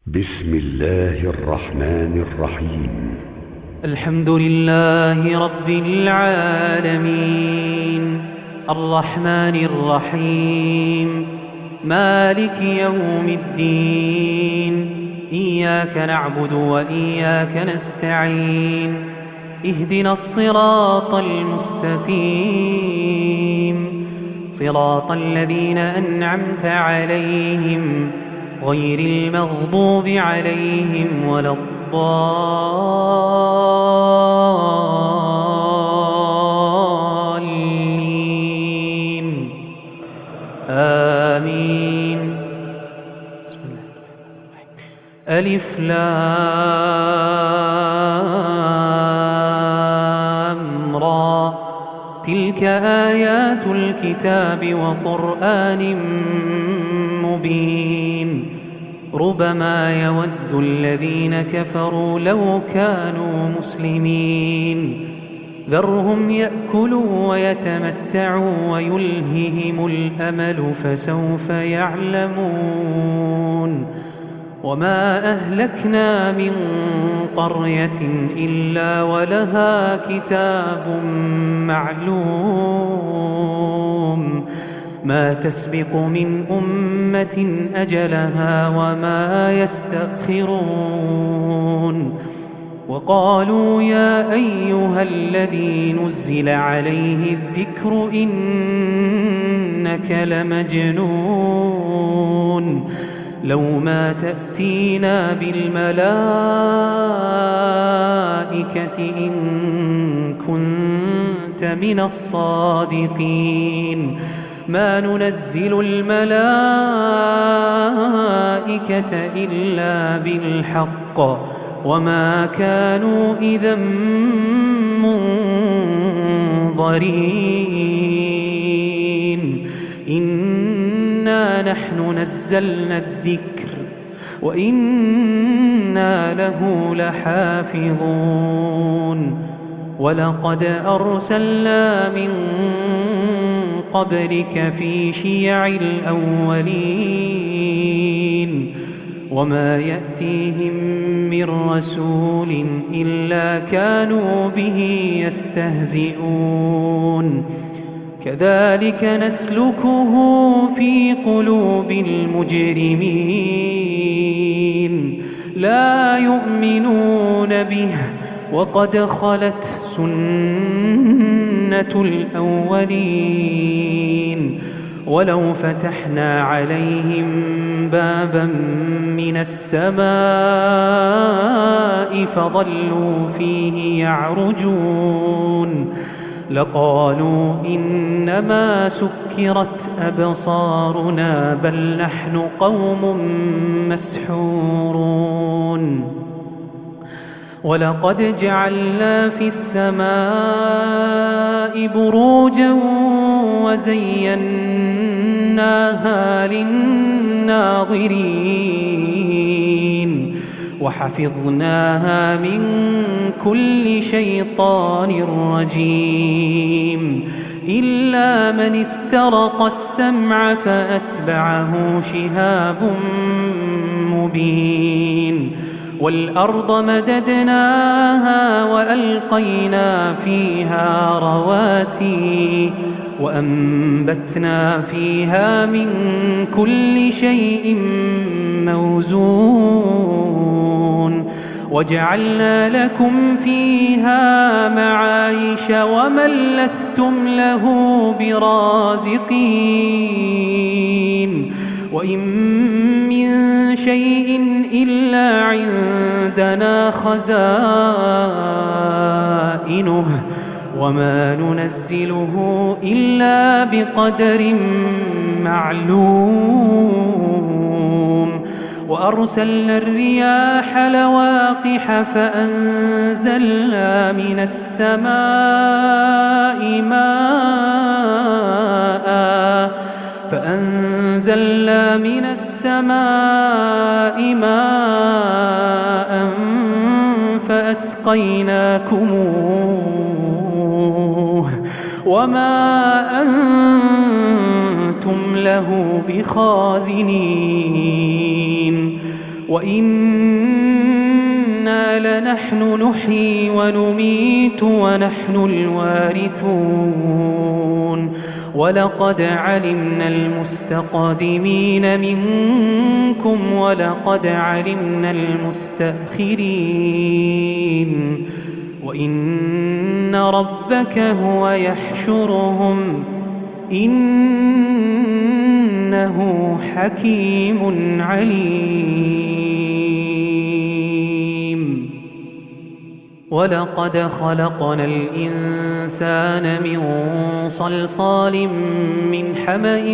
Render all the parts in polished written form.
بسم الله الرحمن الرحيم. الحمد لله رب العالمين الرحمن الرحيم مالك يوم الدين. إياك نعبد وإياك نستعين. اهدنا الصراط المستقيم صراط الذين أنعمت عليهم غير المغضوب عليهم ولا الضالين آمين. ألف لام را تلك آيات الكتاب وقرآن مبين. ربما يود الذين كفروا لو كانوا مسلمين. ذرهم يأكلوا ويتمتعوا ويلههم الأمل فسوف يعلمون. وما أهلكنا من قرية إلا ولها كتاب معلوم. ما تسبق من أمة أجلها وما يستأخرون. وقالوا يا أيها الذي نزل عليه الذكر إنك لمجنون. لو ما تأتينا بالملائكة إن كنت من الصادقين. ما ننزل الملائكة إلا بالحق وما كانوا إذا منظرين. إنا نحن نزلنا الذكر وإنا له لحافظون. ولقد أرسلنا من قبلك في شيع الأولين. وما يأتيهم من رسول إلا كانوا به يستهزئون. كذلك نسلكه في قلوب المجرمين. لا يؤمنون به وقد خلت سنة الأولين. ولو فتحنا عليهم بابا من السماء فظلوا فيه يعرجون لقالوا إنما سكرت أبصارنا بل نحن قوم مسحورون. ولقد جعلنا في السماء بروجا وزيناها للناظرين وحفظناها من كل شيطان رجيم. إلا من استرق السمع فأتبعه شهاب مبين. والأرض مددناها وألقينا فيها رواسي وأنبتنا فيها من كل شيء موزون. وجعلنا لكم فيها معايش ومن لستم له برازقين. وإن من شيء إلا عندنا خزائنه وما ننزله إلا بقدر معلوم. وأرسلنا الرياح لواقح فأنزلنا من السماء ماء فأسقيناكموه وما أنتم له بخازنين. وإنا لنحن نحيي ونميت ونحن الوارثون ولقد علمنا المستقدمين منكم ولقد علمنا المستأخرين وإن ربك هو يحشرهم إنه حكيم عليم ولقد خلقنا الإنسان من صلصال من حمأ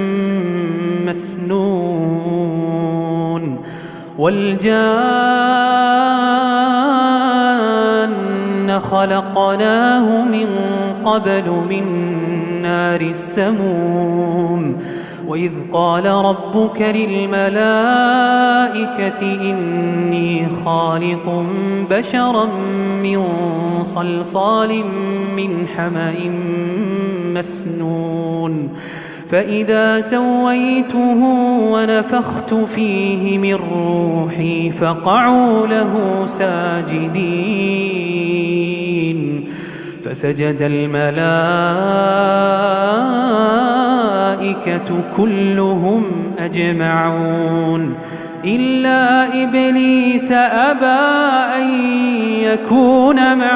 مسنون والجان خلقناه من قبل من نار السموم وإذ قال ربك للملائكة إني خالق بشرا من صلصال من حمأ مسنون فإذا سويته ونفخت فيه من روحي فقعوا له ساجدين فسجد الملائكة كلهم أجمعون إلا إبليس أبى أن يكون مع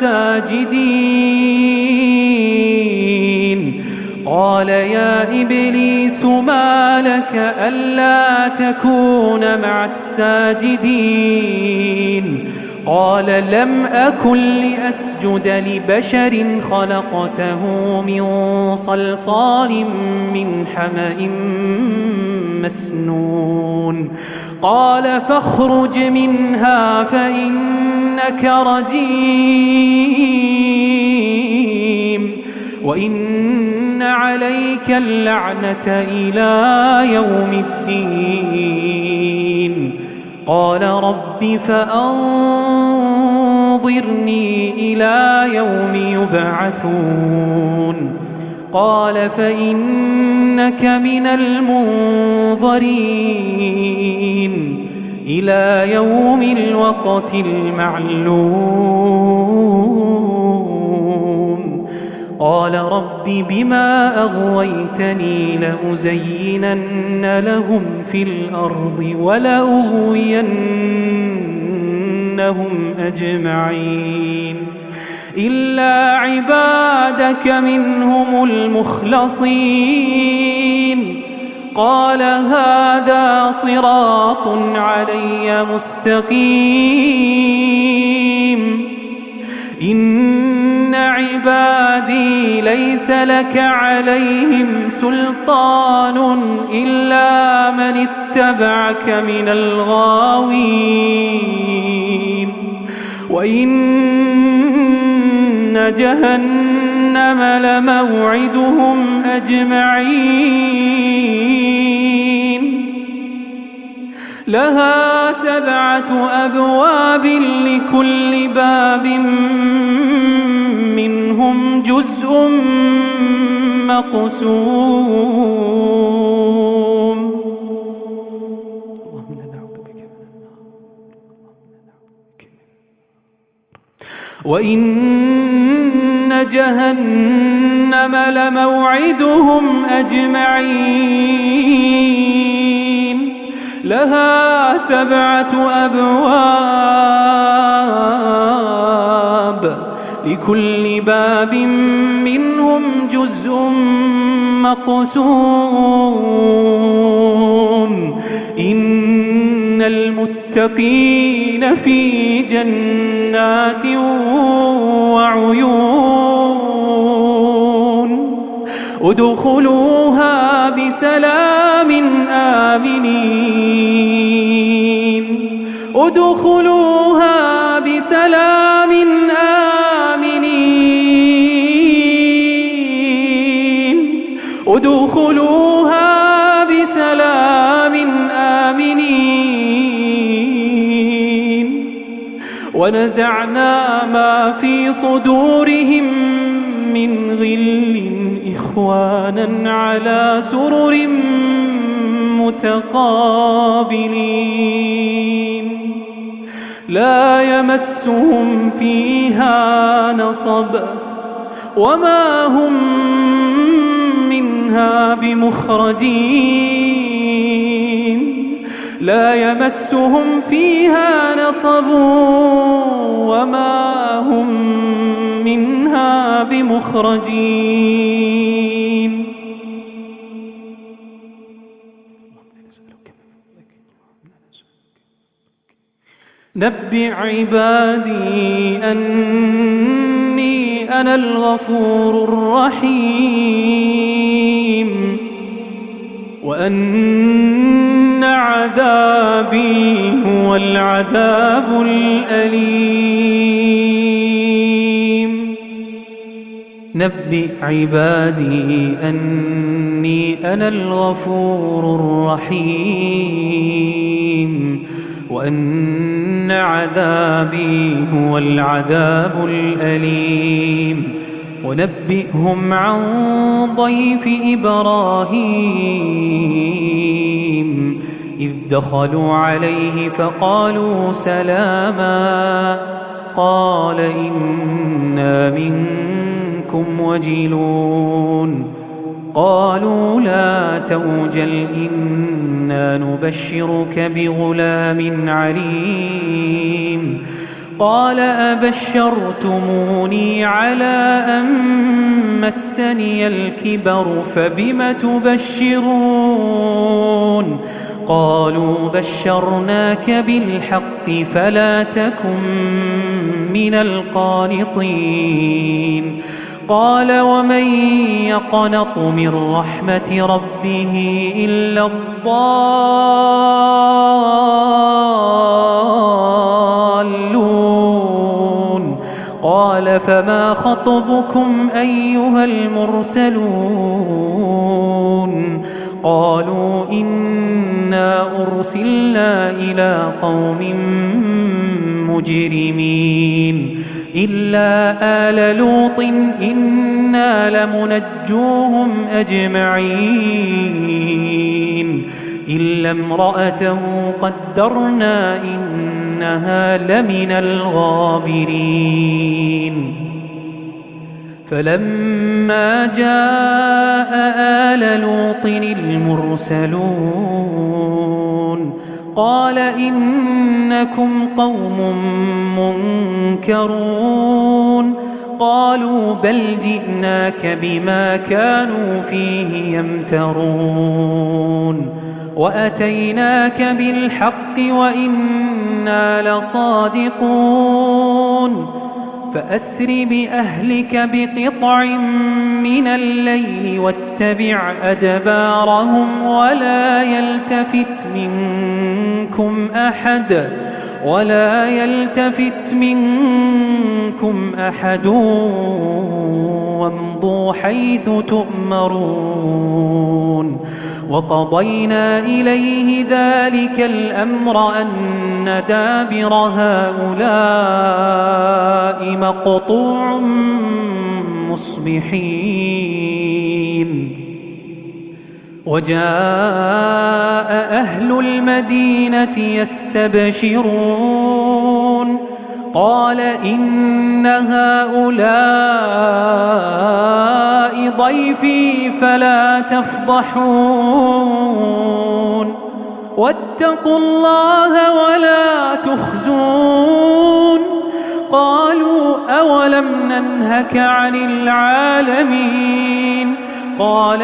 الساجدين قال يا إبليس ما لك ألا تكون مع الساجدين قال لم أكن لأسجد لبشر خلقته من صلصال من حمأ مسنون قال فاخرج منها فإنك رجيم وإن عليك اللعنة إلى يوم الدين قال رب فأنظرني إلى يوم يبعثون قال فإنك من المنظرين إلى يوم الوقت المعلوم قال رب بما أغويتني لأزينن لهم في الأرض ولأغوينهم أجمعين إلا عبادك منهم المخلصين قال هذا صراط علي مستقيم إن عبادي ليس لك عليهم سلطان إلا من اتبعك من الغاوين وإن جهنم لموعدهم أجمعين لها 7 أبواب لكل باب منهم جزء مقسوم وإن جهنم لموعدهم أجمعين لها 7 أبواب لكل باب منهم جزء مقسوم إن المتقين في جنات وعيون ادخلوها بسلام آمنين ادخلوها بسلام آمنين ادخلوها بسلام آمنين ونزعنا ما في صدورهم من غل إخوانا على سرر متقابلين لا يمسهم فيها نصب وما هم منها بمخرجين لا يمسهم فيها نصب وما هم منها بمخرجين. نبئ عبادي أني أنا الغفور الرحيم وأن عذابي هو العذاب الأليم. نبئ عبادي أني أنا الغفور الرحيم وأن عذابي هو العذاب الأليم. ونبئهم عن ضيف إبراهيم إذ دخلوا عليه فقالوا سلاما قال إنا منكم وجلون قالوا لا توجل إنا نبشرك بغلام عليم قال أبشرتموني على أن مسني الكبر فبم تبشرون قالوا بشرناك بالحق فلا تكن من القانطين قال ومن يقنط من رحمة ربه إلا الضالون قال فما خطبكم أيها المرسلون قالوا إنا أرسلنا إلى قوم مجرمين إلا آل لوط إنا لمنجوهم أجمعين إلا امرأته قدرنا إنها لمن الغابرين. فلما جاء آل لوط المرسلون قال إنكم قوم منكرون قالوا بل جئناك بما كانوا فيه يمترون وأتيناك بالحق وإنا لصادقون فأسر بأهلك بقطع من الليل واتبع أدبارهم ولا يلتفت منكم أحد وامضوا حيث تؤمرون وقضينا إليه ذلك الأمر أن دابر هؤلاء مقطوع مصبحين. وجاء أهل المدينة يستبشرون قال إن هؤلاء ضيفي فلا تفضحون واتقوا الله ولا تخزون قالوا أولم ننهك عن العالمين قال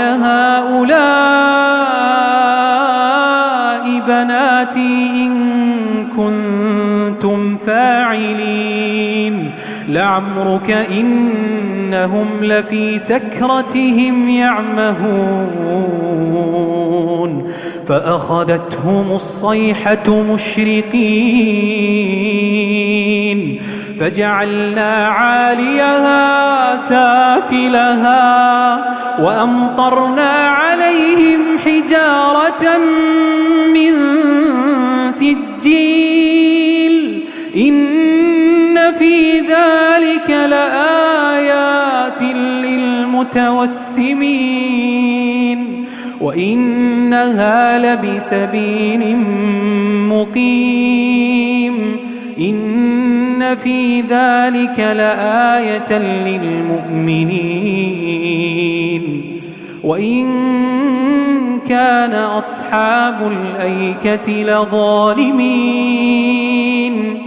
هؤلاء بناتي إن كنتم فاعلين لعمرك إنهم لفي سكرتهم يعمهون فأخذتهم الصيحة مشرقين فجعلنا عاليها سافلها وأمطرنا عليهم حجارة من سجيل إن في ذلك لآيات للمتوسمين وإنها لبسبيل مقيم إن في ذلك لآية للمؤمنين وإن كان أصحاب الأيكة لظالمين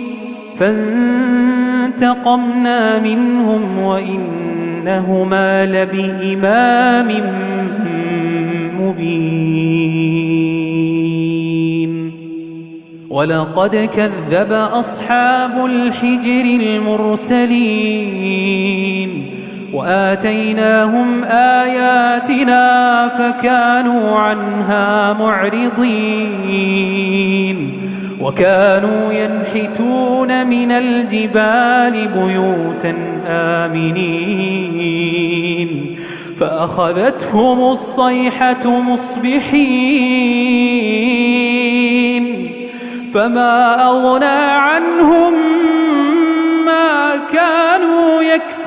فانتقمنا منهم وإنهما لبإمام مبين ولقد كذب أصحاب الحجر المرسلين وآتيناهم آياتنا فكانوا عنها معرضين وكانوا ينحتون من الجبال بيوتا آمنين فأخذتهم الصيحة مصبحين فما أغنى عنهم ما كانوا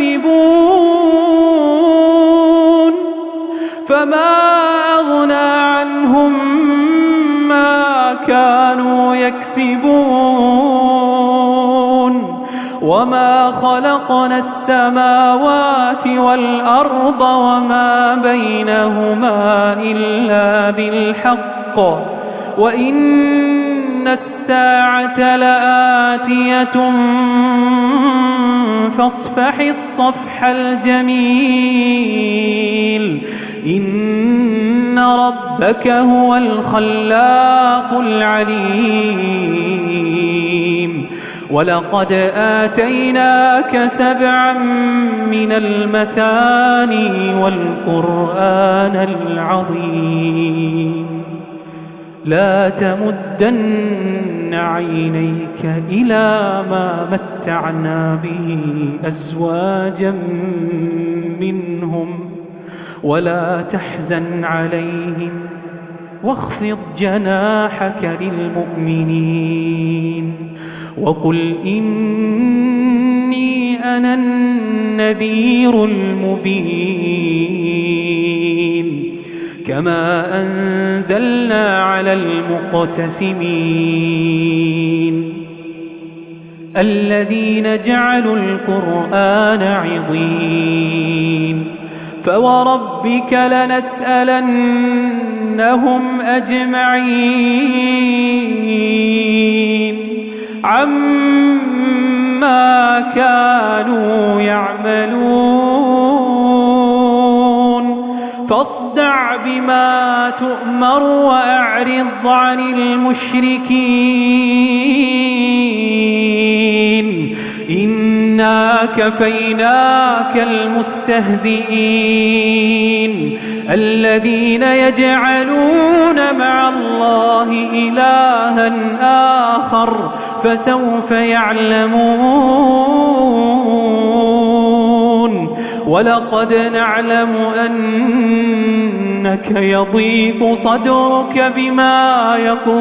يكسبون وما خلقنا السماوات والأرض وما بينهما إلا بالحق وإن الساعة لآتية فاصفح الصفح الجميل إن ربك هو الخلاق العليم ولقد آتيناك 7 من المثاني والقرآن العظيم لا تمدن عينيك إلى ما متعنا به أزواجا منهم ولا تحزن عليهم واخفض جناحك للمؤمنين وقل إني أنا النذير المبين كما أنزلنا على المقتسمين الذين جعلوا القرآن عضين فوربك لنسألنهم أجمعين عما كانوا يعملون فاصدع بما تؤمر وأعرض عن المشركين إنا كفيناك المستهزئين الذين يجعلون مع الله إلها آخر فسوف يعلمون ولقد نعلم أنك يضيق صدرك بما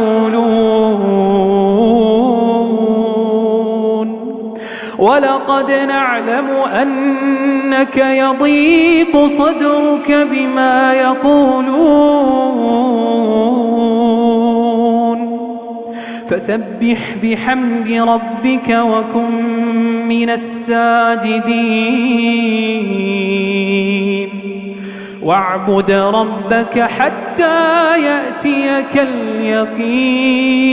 يقولون ولقد نعلم أنك يضيق صدرك بما يقولون فسبح بحمد ربك وكن من الساجدين واعبد ربك حتى يأتيك اليقين